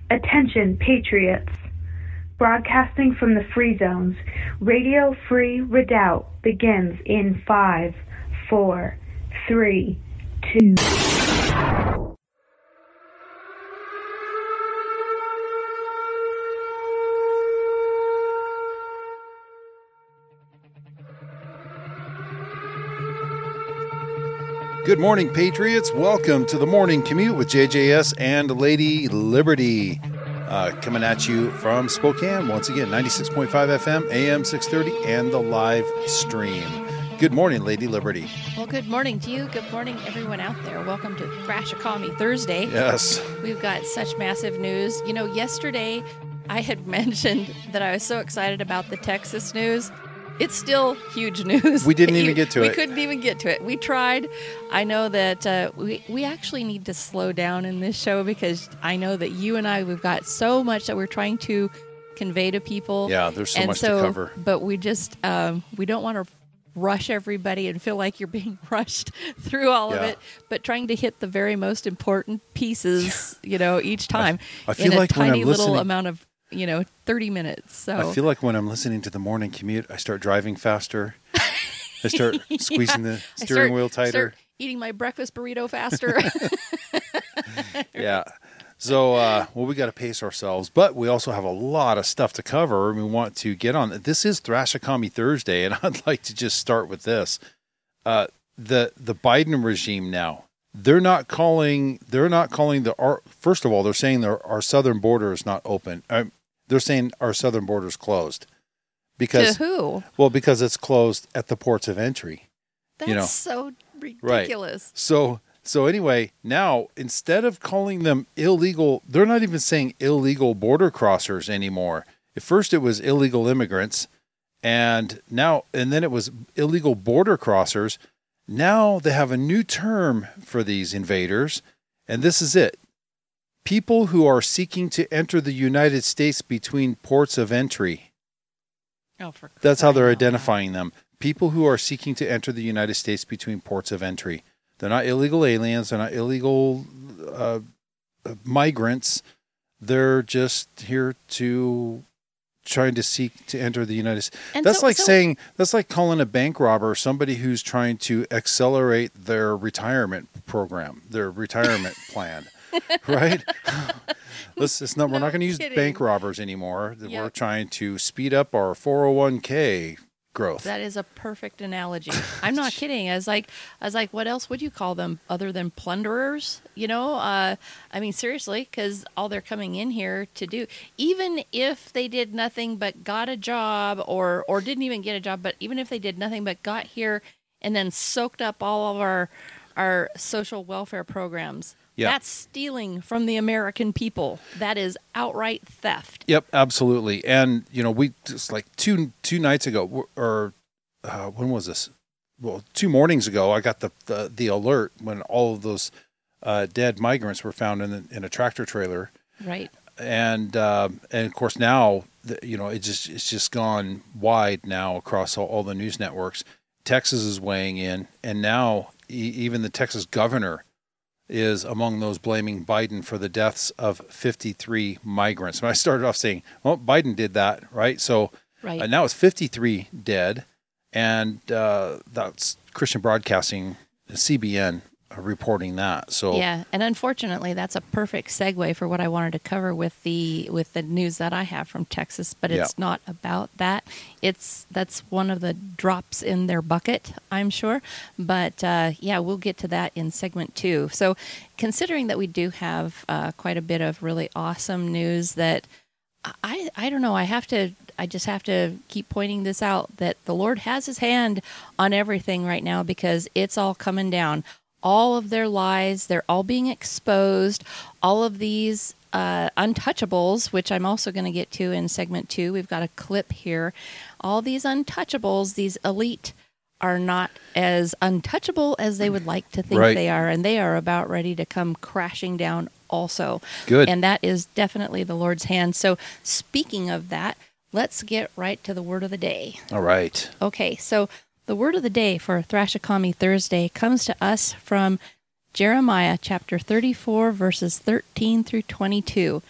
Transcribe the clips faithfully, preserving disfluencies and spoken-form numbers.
Attention, Patriots! Broadcasting from the Free Zones, Radio Free Redoubt begins in five, four, three, two. Good morning, Patriots. Welcome to the Morning Commute with J J S and Lady Liberty. Uh, coming at you from Spokane, once again, ninety-six point five F M, A M six thirty, and the live stream. Good morning, Lady Liberty. Well, good morning to you. Good morning, everyone out there. Welcome to Thrash Economy Thursday. Yes. We've got such massive news. You know, yesterday I had mentioned that I was so excited about the Texas news. It's still huge news. We didn't even get to we it. We couldn't even get to it. We tried. I know that uh, we, we actually need to slow down in this show because I know that you and I, we've got so much that we're trying to convey to people. Yeah, there's so and much so, to cover. But we just, um, we don't want to rush everybody and feel like you're being rushed through all yeah. of it, but trying to hit the very most important pieces, you know, each time I, I feel in a like tiny when I'm little listening, amount of, you know, thirty minutes. So I feel like when I'm listening to the morning commute, I start driving faster. I start squeezing yeah. the steering start, wheel tighter. Start eating my breakfast burrito faster. yeah. So, uh, well, we got to pace ourselves, but we also have a lot of stuff to cover, and we want to get on. This is Thrash Economy Thursday, and I'd like to just start with this. Uh, the the Biden regime now, they're not calling. They're not calling the. Our, first of all, they're saying their, our southern border is not open. Uh, they're saying our southern border is closed because to who? Well, because it's closed at the ports of entry. That's you know? so ridiculous. Right. So. So anyway, now instead of calling them illegal, they're not even saying illegal border crossers anymore. At first it was illegal immigrants, and now and then it was illegal border crossers. Now they have a new term for these invaders, and this is it. People who are seeking to enter the United States between ports of entry. Oh, for That's how they're crying out loud. identifying them. People who are seeking to enter the United States between ports of entry. They're not illegal aliens. They're not illegal uh, migrants. They're just here to trying to seek to enter the United States. And That's so- like so- saying, that's like calling a bank robber somebody who's trying to accelerate their retirement program, their retirement plan, right? Let's, it's not, we're No not going to use kidding. bank robbers anymore. We're Yep. trying to speed up our four oh one k growth. That is a perfect analogy. I'm not kidding. I was like, I was like, what else would you call them other than plunderers? You know, uh, I mean, seriously, because all they're coming in here to do, even if they did nothing but got a job, or or didn't even get a job, but even if they did nothing but got here and then soaked up all of our our social welfare programs. Yeah. That's stealing from the American people. That is outright theft. Yep, absolutely. And you know, we just like two two nights ago, or uh, when was this? Well, two mornings ago, I got the the, the alert when all of those uh, dead migrants were found in the, in a tractor trailer. Right. And um, and of course now, the, you know, it just it's just gone wide now across all, all the news networks. Texas is weighing in, and now e- even the Texas governor is among those blaming Biden for the deaths of fifty-three migrants. And I started off saying, well, Biden did that, right? So Right. uh, now it's fifty-three dead, and uh, that's Christian Broadcasting, C B N, uh, reporting that. So Yeah, and unfortunately, that's a perfect segue for what I wanted to cover with the with the news that I have from Texas. But it's Yeah. not about that. It's that's one of the drops in their bucket, I'm sure. But uh, yeah, we'll get to that in segment two. So, considering that we do have uh, quite a bit of really awesome news, that I I don't know, I have to. I just have to keep pointing this out, that the Lord has his hand on everything right now, because it's all coming down. All of their lies, they're all being exposed. All of these uh, untouchables, which I'm also going to get to in segment two. We've got a clip here. All these untouchables, these elite, are not as untouchable as they would like to think Right. they are, and they are about ready to come crashing down also. Good. And that is definitely the Lord's hand. So speaking of that, let's get right to the word of the day. All right. Okay, so the word of the day for Thrash Economy Thursday comes to us from Jeremiah chapter thirty-four, verses thirteen through twenty-two.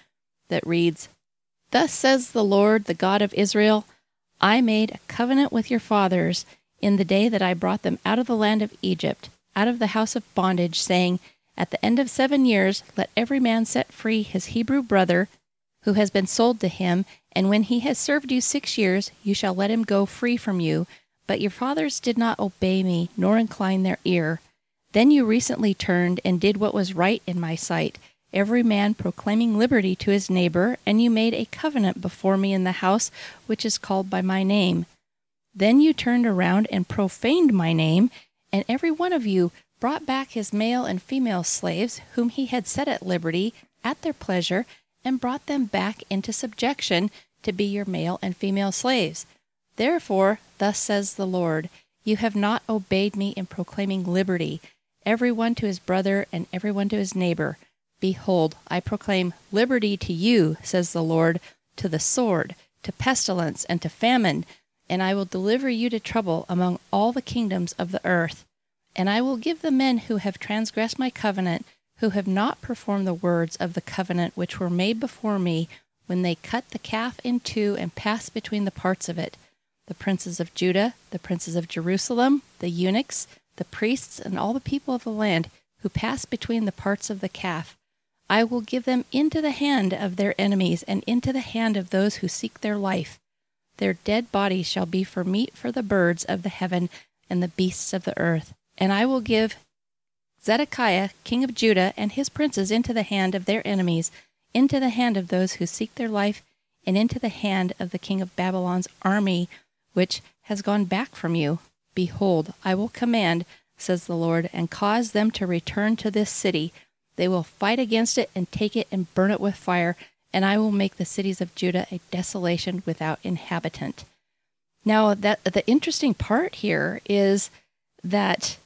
that reads, "Thus says the Lord, the God of Israel, I made a covenant with your fathers in the day that I brought them out of the land of Egypt, out of the house of bondage, saying, At the end of seven years, let every man set free his Hebrew brother who has been sold to him, and when he has served you six years, you shall let him go free from you. But your fathers did not obey me, nor incline their ear. Then you recently turned and did what was right in my sight, every man proclaiming liberty to his neighbor, and you made a covenant before me in the house which is called by my name. Then you turned around and profaned my name, and every one of you brought back his male and female slaves, whom he had set at liberty at their pleasure, and brought them back into subjection to be your male and female slaves. Therefore, thus says the Lord, you have not obeyed me in proclaiming liberty, every one to his brother and every one to his neighbor. Behold, I proclaim liberty to you, says the Lord, to the sword, to pestilence, and to famine, and I will deliver you to trouble among all the kingdoms of the earth. And I will give the men who have transgressed my covenant, who have not performed the words of the covenant which were made before me, when they cut the calf in two and passed between the parts of it, the princes of Judah, the princes of Jerusalem, the eunuchs, the priests, and all the people of the land, who passed between the parts of the calf. I will give them into the hand of their enemies, and into the hand of those who seek their life. Their dead bodies shall be for meat for the birds of the heaven and the beasts of the earth. And I will give Zedekiah, king of Judah, and his princes into the hand of their enemies, into the hand of those who seek their life, and into the hand of the king of Babylon's army, which has gone back from you. Behold, I will command, says the Lord, and cause them to return to this city. They will fight against it and take it and burn it with fire, and I will make the cities of Judah a desolation without inhabitant. Now, that the interesting part here is that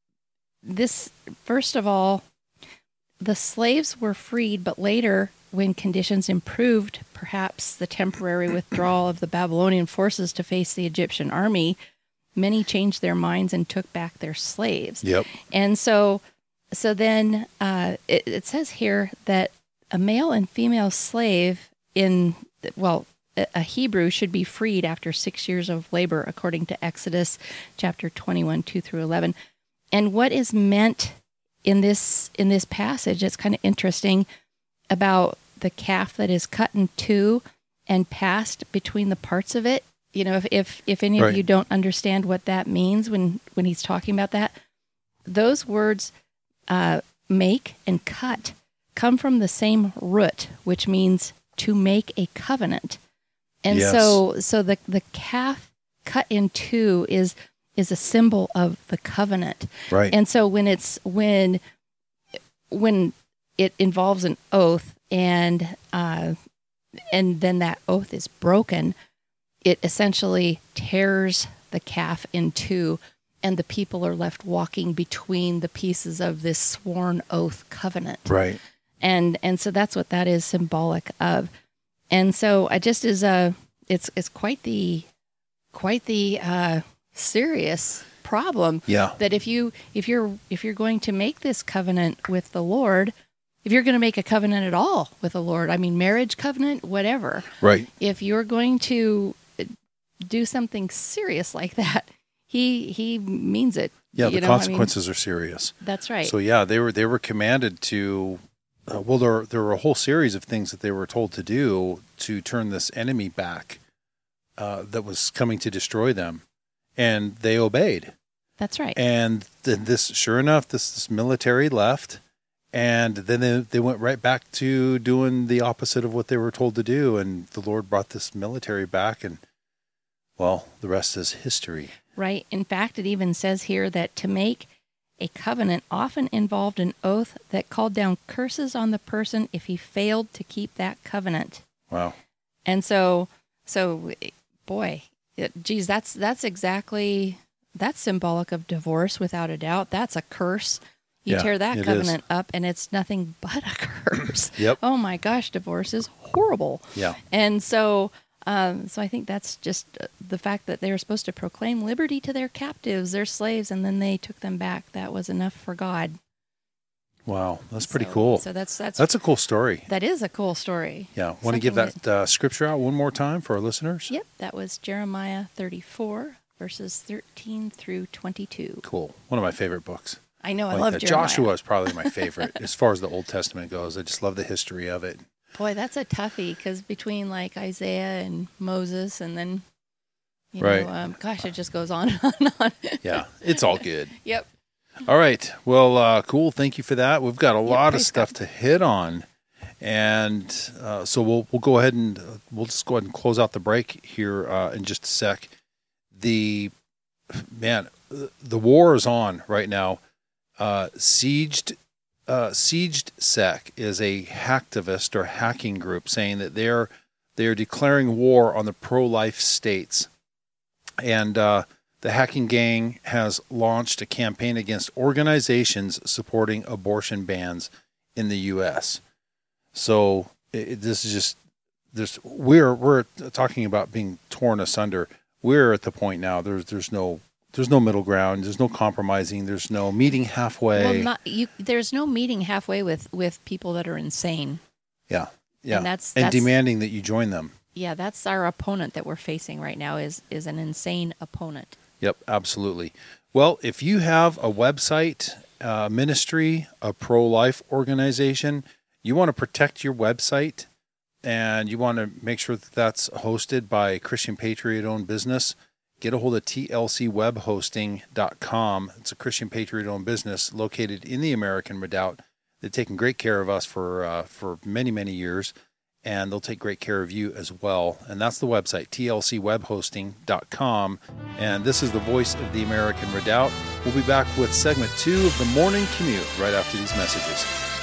this, first of all, the slaves were freed, but later, when conditions improved, perhaps the temporary withdrawal of the Babylonian forces to face the Egyptian army, many changed their minds and took back their slaves. Yep. And so, so then uh, it, it says here that a male and female slave in, well, a Hebrew should be freed after six years of labor, according to Exodus chapter twenty-one, two through eleven. And what is meant in this in this passage, it's kind of interesting about the calf that is cut in two and passed between the parts of it. You know, if if, if any Right. of you don't understand what that means when, when he's talking about that, those words uh, make and cut come from the same root, which means to make a covenant. And Yes. so so the the calf cut in two is is a symbol of the covenant. Right. And so when it's when when it involves an oath and uh, and then that oath is broken, it essentially tears the calf in two, and the people are left walking between the pieces of this sworn oath covenant. Right. And and so that's what that is symbolic of. And so I just is a it's it's quite the quite the uh, serious problem. Yeah. That if you if you're if you're going to make this covenant with the Lord, if you're going to make a covenant at all with the Lord, I mean marriage covenant, whatever. Right. If you're going to do something serious like that, he he means it. Yeah. You The know, I mean, consequences are serious. that's right. So yeah, they were they were commanded to. Uh, well, there there were a whole series of things that they were told to do to turn this enemy back uh, that was coming to destroy them, and they obeyed. That's right. And then this, sure enough, this this military left, and then they they went right back to doing the opposite of what they were told to do, and the Lord brought this military back, and well, the rest is history. Right. In fact, it even says here that to make a covenant often involved an oath that called down curses on the person if he failed to keep that covenant. Wow. And so, so, boy, it, geez, that's that's exactly that's symbolic of divorce without a doubt. That's a curse. You Yeah, tear that it covenant up, and it's nothing but a curse. Yep. Oh my gosh, divorce is horrible. Yeah. And so, um, so I think that's just uh, the fact that they were supposed to proclaim liberty to their captives, their slaves, and then they took them back. That was enough for God. Wow, that's pretty So- cool. So that's that's That's a cool story. that is a cool story. Yeah. Want to give Something that uh, scripture out one more time for our listeners? Yep, that was Jeremiah thirty-four, verses thirteen through twenty-two. Cool. One of my favorite books. I know, I Like love that. Jeremiah. Joshua is probably my favorite as far as the Old Testament goes. I just love the history of it. Boy, that's a toughie, because between like Isaiah and Moses, and then, you Right. know, um, gosh, it just goes on and on. Yeah, it's all good. Yep. All right. Well, uh, cool. Thank you for that. We've got a lot of praise stuff to hit on, and uh, so we'll we'll go ahead and uh, we'll just go ahead and close out the break here uh, in just a sec. The man, the war is on right now. Uh, sieged, uh, sieged sec is a hacktivist or hacking group saying that they're they are declaring war on the pro-life states, and uh, the hacking gang has launched a campaign against organizations supporting abortion bans in the U S. So it, this is just this we're we're talking about being torn asunder. We're at the point now. There's there's no there's no middle ground. There's no compromising. There's no meeting halfway. Well, not you. There's no meeting halfway with with people that are insane. yeah, yeah, And that's- and that's- demanding that you join them. Yeah, that's our opponent that we're facing right now. Is is an insane opponent. Yep, absolutely. Well, if you have a website, a ministry, a pro-life organization, you want to protect your website and you want to make sure that that's hosted by a Christian Patriot-owned business, get a hold of T L C web hosting dot com. It's a Christian Patriot-owned business located in the American Redoubt. They've taken great care of us for uh, for many, many years, and they'll take great care of you as well. And that's the website, T L C web hosting dot com. And this is the voice of the American Redoubt. We'll be back with segment two of the morning commute right after these messages.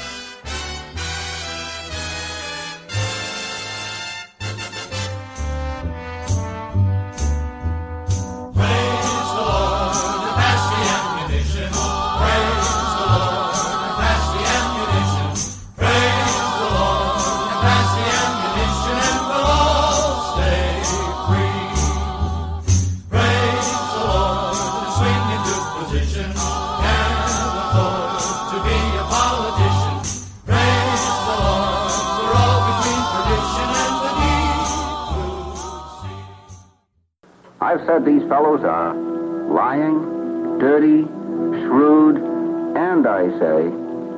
I've said these fellows are lying, dirty, shrewd, and I say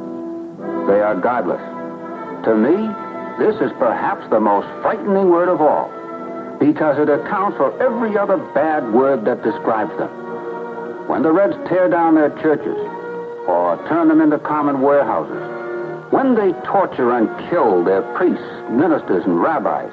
they are godless. To me, this is perhaps the most frightening word of all, because it accounts for every other bad word that describes them. When the Reds tear down their churches or turn them into common warehouses, when they torture and kill their priests, ministers, and rabbis,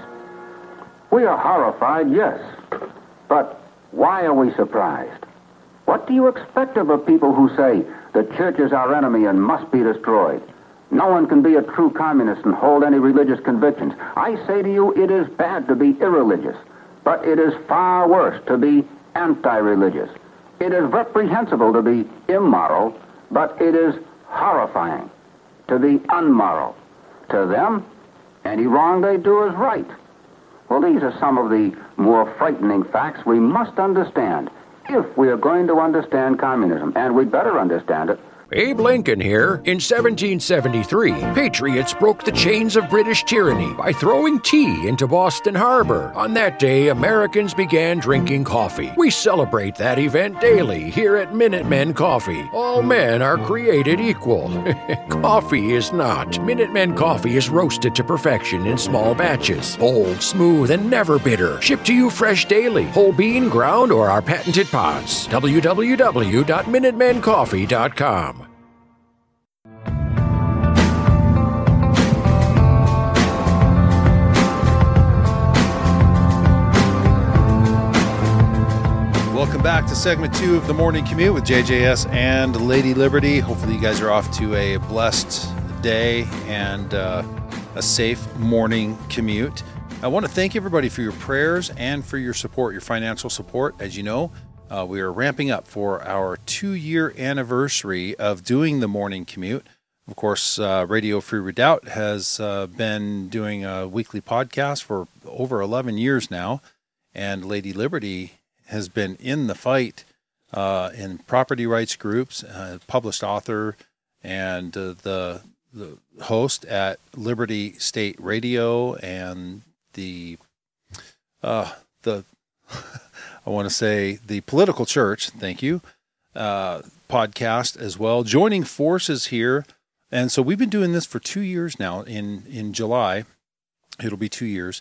we are horrified, yes. But why are we surprised? What do you expect of a people who say the church is our enemy and must be destroyed? No one can be a true communist and hold any religious convictions. I say to you, it is bad to be irreligious, but it is far worse to be anti-religious. It is reprehensible to be immoral, but it is horrifying to be unmoral. To them, any wrong they do is right. Well, these are some of the more frightening facts we must understand if we are going to understand communism, and we'd better understand it. Abe Lincoln here. In seventeen seventy-three, patriots broke the chains of British tyranny by throwing tea into Boston Harbor. On that day, Americans began drinking coffee. We celebrate that event daily here at Minutemen Coffee. All men are created equal. Coffee is not. Minutemen Coffee is roasted to perfection in small batches. Bold, smooth, and never bitter. Shipped to you fresh daily. Whole bean, ground, or our patented pods. w w w dot minutemen coffee dot com. Welcome back to segment two of the morning commute with J J S and Lady Liberty. Hopefully you guys are off to a blessed day and uh, a safe morning commute. I want to thank everybody for your prayers and for your support, your financial support. As you know, uh, we are ramping up for our two-year anniversary of doing the morning commute. Of course, uh, Radio Free Redoubt has uh, been doing a weekly podcast for over eleven years now, and Lady Liberty has been in the fight uh, in property rights groups, uh, published author, and uh, the the host at Liberty State Radio, and the uh, the I want to say the Political Church. Thank you. Uh, podcast as well, joining forces here. And so we've been doing this for two years now. In in July, it'll be two years.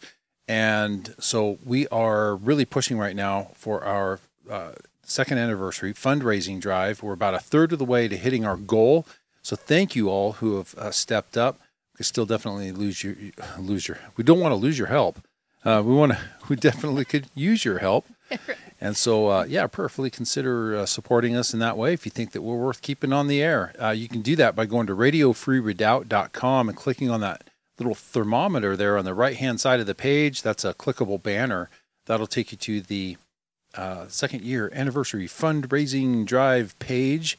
And so we are really pushing right now for our uh, second anniversary fundraising drive. We're about a third of the way to hitting our goal. So thank you all who have uh, stepped up. We still definitely lose your lose your. We don't want to lose your help. Uh, we want to. We definitely could use your help. And so, uh, yeah, prayerfully consider uh, supporting us in that way if you think that we're worth keeping on the air. Uh, you can do that by going to radio free redoubt dot com and clicking on that little thermometer there on the right-hand side of the page. That's a clickable banner. That'll take you to the uh, second year anniversary fundraising drive page.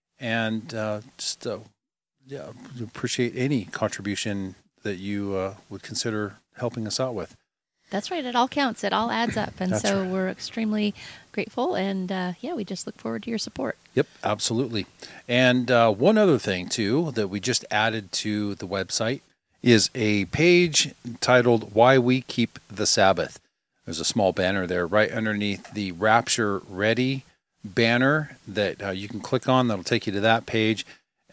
And uh, just uh, yeah, appreciate any contribution that you uh, would consider helping us out with. That's right. It all counts. It all adds up. And That's so right. we're extremely grateful. And uh, yeah, we just look forward to your support. Yep, absolutely. And uh, one other thing, too, that we just added to the website is a page titled Why We Keep the Sabbath. There's a small banner there right underneath the Rapture Ready banner that uh, you can click on. That'll take you to that page.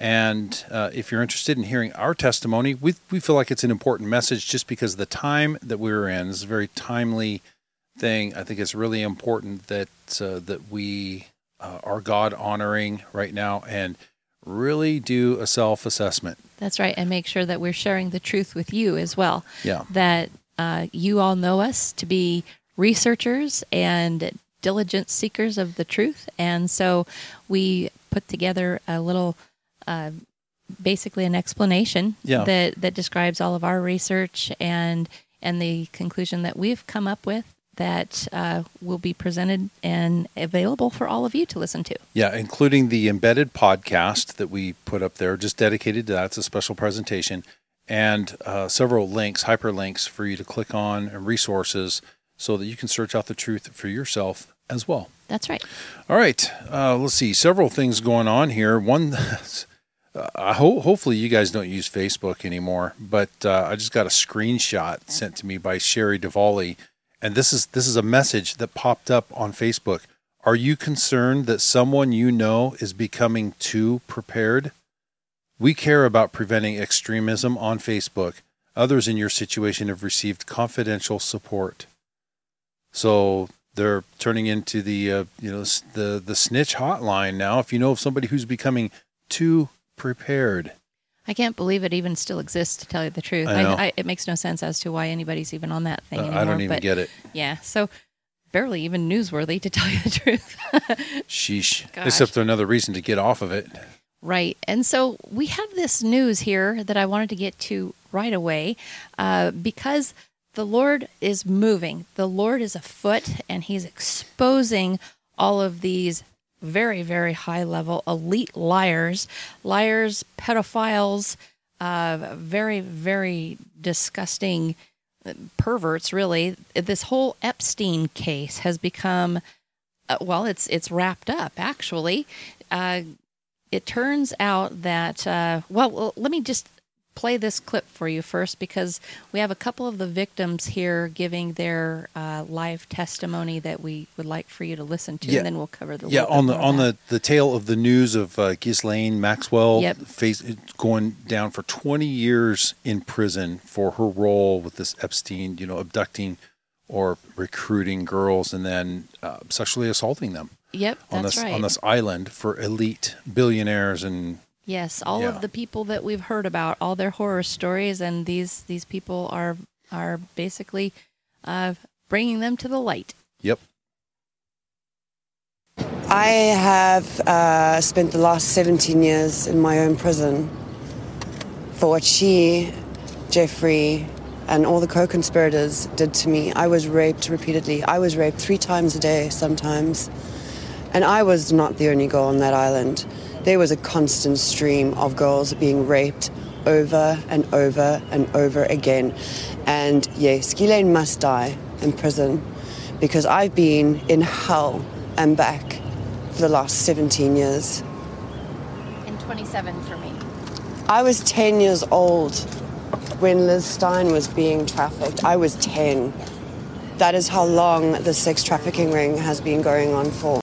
And uh, if you're interested in hearing our testimony, we we feel like it's an important message just because of the time that we're in. This is a very timely thing. I think it's really important that uh, that we uh, are God honoring right now and really do a self-assessment. That's right. And make sure that we're sharing the truth with you as well. Yeah. That uh, you all know us to be researchers and diligent seekers of the truth. And so we put together a little Uh, basically an explanation yeah. that, that describes all of our research and and the conclusion that we've come up with that uh, will be presented and available for all of you to listen to. Yeah, including the embedded podcast that we put up there, just dedicated to that. It's a special presentation, and uh, several links, hyperlinks for you to click on and resources so that you can search out the truth for yourself as well. That's right. All right. Uh, let's see. Several things going on here. One, uh, I ho- hopefully you guys don't use Facebook anymore, but uh, I just got a screenshot sent to me by Sherry Duvally, and this is this is a message that popped up on Facebook. Are you concerned that someone you know is becoming too prepared? We care about preventing extremism on Facebook. Others in your situation have received confidential support. So they're turning into the uh, you know the the snitch hotline now. If you know of somebody who's becoming too prepared, I can't believe it even still exists, to tell you the truth. I know. I, I, it makes no sense as to why anybody's even on that thing uh, anymore. I don't even but, get it. Yeah, so barely even newsworthy, to tell you the truth. Sheesh. Gosh. Except for another reason to get off of it. Right. And so we have this news here that I wanted to get to right away uh, because the Lord is moving. The Lord is afoot, and he's exposing all of these very, very high-level elite liars, liars, pedophiles, uh, very, very disgusting perverts, really. This whole Epstein case has become, uh, well, it's it's wrapped up, actually. Uh, it turns out that, uh, well, well, let me just play this clip for you first, because we have a couple of the victims here giving their uh, live testimony that we would like for you to listen to, Yeah. and then we'll cover the Yeah, little on bit the more on of that. the, the tail of the news of uh, Ghislaine Maxwell Yep. face, going down for twenty years in prison for her role with this Epstein, you know, abducting or recruiting girls and then uh, sexually assaulting them Yep, on that's this right. on this island for elite billionaires and. Yes, all Yeah. of the people that we've heard about, all their horror stories, and these these people are are basically uh, bringing them to the light. Yep. I have uh, spent the last seventeen years in my own prison for what she, Jeffrey, and all the co-conspirators did to me. I was raped repeatedly. I was raped three times a day sometimes. And I was not the only girl on that island. There was a constant stream of girls being raped over and over and over again. And yes, Ghislaine must die in prison because I've been in hell and back for the last seventeen years. And twenty-seven for me. I was ten years old when Liz Stein was being trafficked. I was ten. That is how long the sex trafficking ring has been going on for.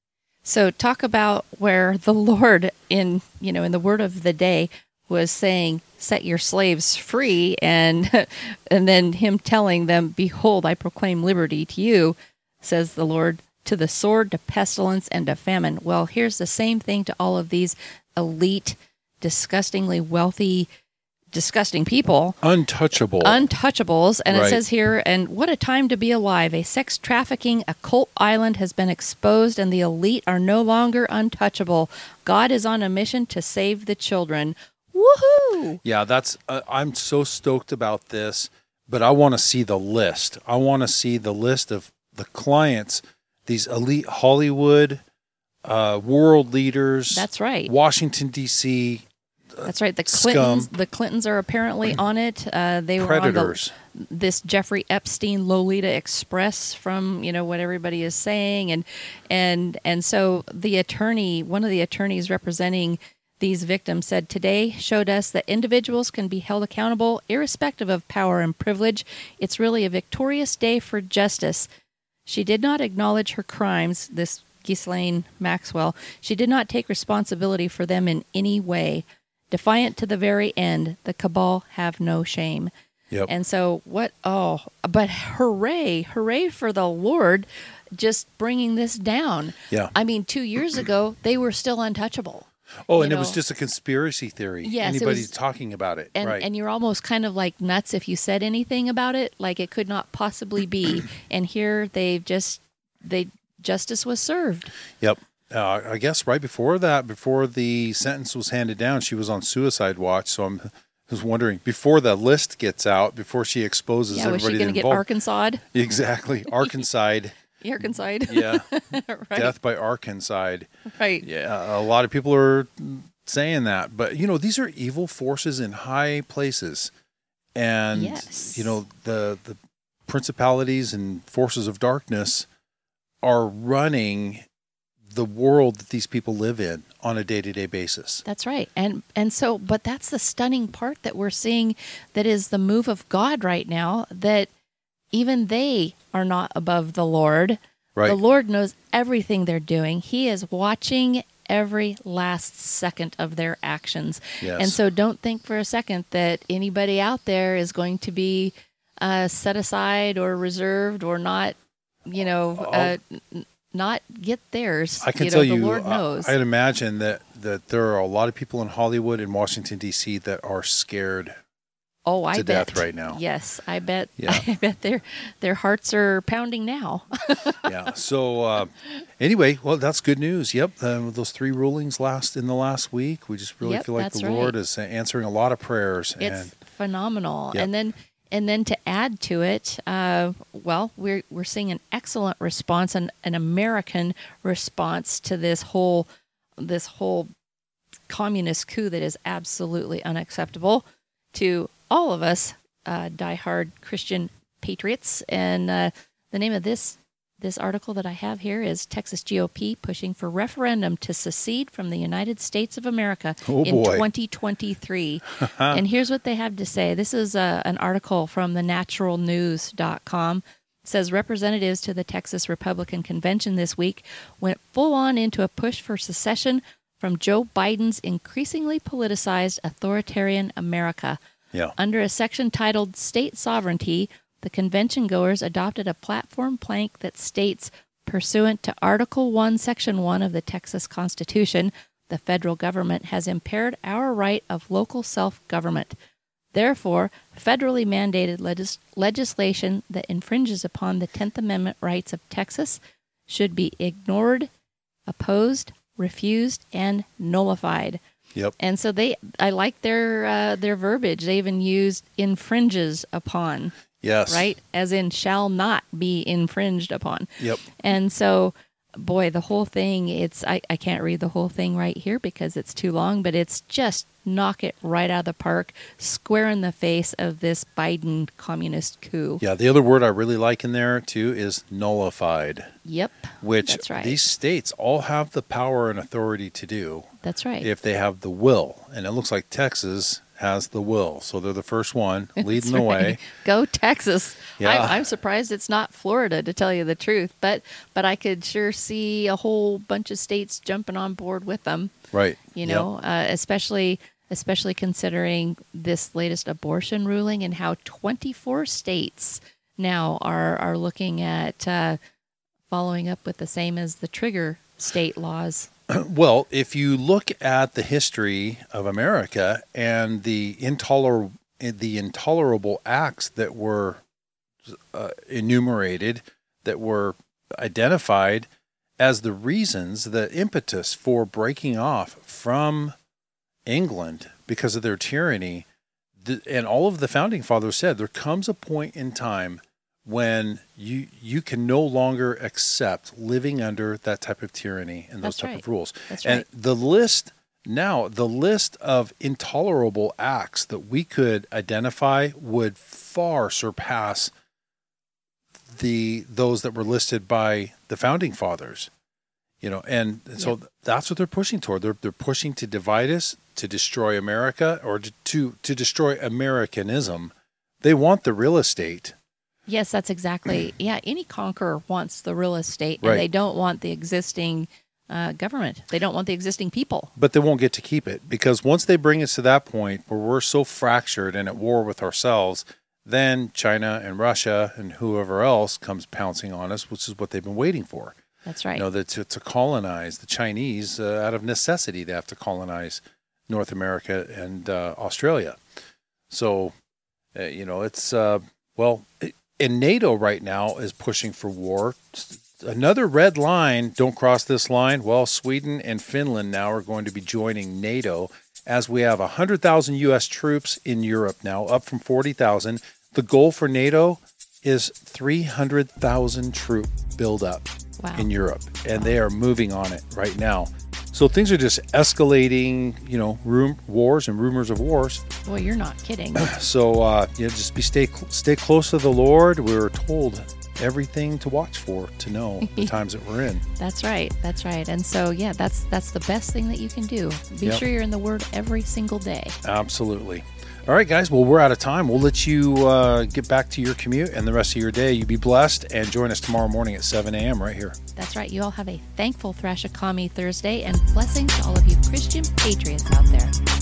So talk about where the Lord in, you know, in the word of the day was saying, set your slaves free, and and then him telling them, behold, I proclaim liberty to you, says the Lord, to the sword, to pestilence, and to famine. Well, here's the same thing to all of these elite, disgustingly wealthy, disgusting people. Untouchable. Untouchables. And Right. it says here, and what a time to be alive. A sex trafficking occult island has been exposed, and the elite are no longer untouchable. God is on a mission to save the children. Woohoo! Yeah, that's. Uh, I'm so stoked about this, but I want to see the list. I want to see the list of the clients, these elite Hollywood, uh, world leaders. That's right. Washington D C. That's right. The Scum. Clintons, the Clintons are apparently on it. Uh, they were Predators. on the, this Jeffrey Epstein Lolita Express, from, you know, what everybody is saying, and and and so the attorney, one of the attorneys representing these victims, said today showed us that individuals can be held accountable irrespective of power and privilege. It's really a victorious day for justice. She did not acknowledge her crimes. This Ghislaine Maxwell. She did not take responsibility for them in any way. Defiant to the very end, the cabal have no shame. Yep. And so what, oh, but hooray, hooray for the Lord just bringing this down. Yeah. I mean, two years ago, they were still untouchable. Oh, you and it was know. just a conspiracy theory. Yes, it Anybody was- talking about it. And, right. and you're almost kind of like nuts if you said anything about it, like it could not possibly be. And here they've just, they, justice was served. Yep. Uh, I guess right before that, before the sentence was handed down, she was on suicide watch. So I'm I was wondering, before the list gets out, before she exposes Yeah, was everybody she going to get involved. Arkansas? Exactly. Arkansas. Arkansas? Yeah. right. Death by Arkansas. Right. Yeah. A lot of people are saying that. But, you know, these are evil forces in high places. And, Yes. you know, the, the principalities and forces of darkness are running the world that these people live in on a day-to-day basis. That's right. And and so, but that's the stunning part that we're seeing, that is the move of God right now, that even they are not above the Lord. Right. The Lord knows everything they're doing. He is watching every last second of their actions. Yes. And so don't think for a second that anybody out there is going to be uh, set aside or reserved or not, you know, uh, n- not get theirs. I can you know, tell the you, Lord I- knows. I'd imagine that, that there are a lot of people in Hollywood and Washington, D C that are scared. Oh, I to bet. death right now. Yes, I bet. Yeah. I bet their their hearts are pounding now. Yeah. So uh, anyway, well, that's good news. Yep. Um, those three rulings last in the last week. We just really Yep, feel like that's the Lord right. is answering a lot of prayers. It's and phenomenal. Yep. And then and then to add to it, uh, well, we're we're seeing an excellent response, an an American response to this whole this whole communist coup that is absolutely unacceptable to all of us uh, diehard Christian patriots. And uh, the name of this this article that I have here is Texas G O P pushing for referendum to secede from the United States of America Oh, in boy. twenty twenty-three. And here's what they have to say. This is uh, an article from the natural news dot com. It says representatives to the Texas Republican Convention this week went full on into a push for secession from Joe Biden's increasingly politicized authoritarian America. yeah. Under a section titled State Sovereignty, the convention goers adopted a platform plank that states, pursuant to Article one, Section one of the Texas Constitution, the federal government has impaired our right of local self-government. Therefore, federally mandated legis- legislation that infringes upon the tenth Amendment rights of Texas should be ignored, opposed, refused, and nullified. Yep. And so they, I like their uh, their verbiage. They even used infringes upon, Yes. right? As in shall not be infringed upon. Yep. And so boy, the whole thing, it's I, I can't read the whole thing right here because it's too long, but it's just knock it right out of the park, square in the face of this Biden communist coup. Yeah, the other word I really like in there, too, is nullified. Yep, which that's right. These states all have the power and authority to do. That's right. If they have the will. And it looks like Texas has the will. So they're the first one leading the right. way. Go Texas. Yeah. I, I'm surprised it's not Florida, to tell you the truth. But but I could sure see a whole bunch of states jumping on board with them. Right. You know, yep. uh, especially especially considering this latest abortion ruling and how twenty-four states now are, are looking at uh, following up with the same as the trigger state laws. Well, if you look at the history of America and the intolerable the intolerable acts that were uh, enumerated, that were identified as the reasons, the impetus for breaking off from England because of their tyranny, the, and all of the founding fathers said there comes a point in time when you you can no longer accept living under that type of tyranny and those That's type right. of rules. That's and right. the list now, the list of intolerable acts that we could identify would far surpass the those that were listed by the founding fathers. You know, and, and so Yep. that's what they're pushing toward. They're they're pushing to divide us, to destroy America, or to to, to destroy Americanism. They want the real estate. Yes, that's exactly. Yeah, any conqueror wants the real estate, and Right. they don't want the existing uh, government. They don't want the existing people. But they won't get to keep it, because once they bring us to that point where we're so fractured and at war with ourselves, then China and Russia and whoever else comes pouncing on us, which is what they've been waiting for. That's right. You know, that to, to colonize the Chinese uh, out of necessity, they have to colonize North America and uh, Australia. So, uh, you know, it's, uh, well, it, and NATO right now is pushing for war. Another red line, don't cross this line. Well, Sweden and Finland now are going to be joining NATO as we have one hundred thousand U S troops in Europe now, up from forty thousand. The goal for NATO is three hundred thousand troop buildup Wow. in Europe, and they are moving on it right now. So things are just escalating, you know, room, wars and rumors of wars. Boy, you're not kidding. So, uh, you know, just be stay stay close to the Lord. We're told everything to watch for, to know the times that we're in. That's right. That's right. And so, yeah, that's that's the best thing that you can do. Be Yep. sure you're in the Word every single day. Absolutely. All right, guys. Well, we're out of time. We'll let you uh, get back to your commute and the rest of your day. You be blessed, and join us tomorrow morning at seven a.m. right here. That's right. You all have a thankful Thrashakami Thursday, and blessings to all of you Christian patriots out there.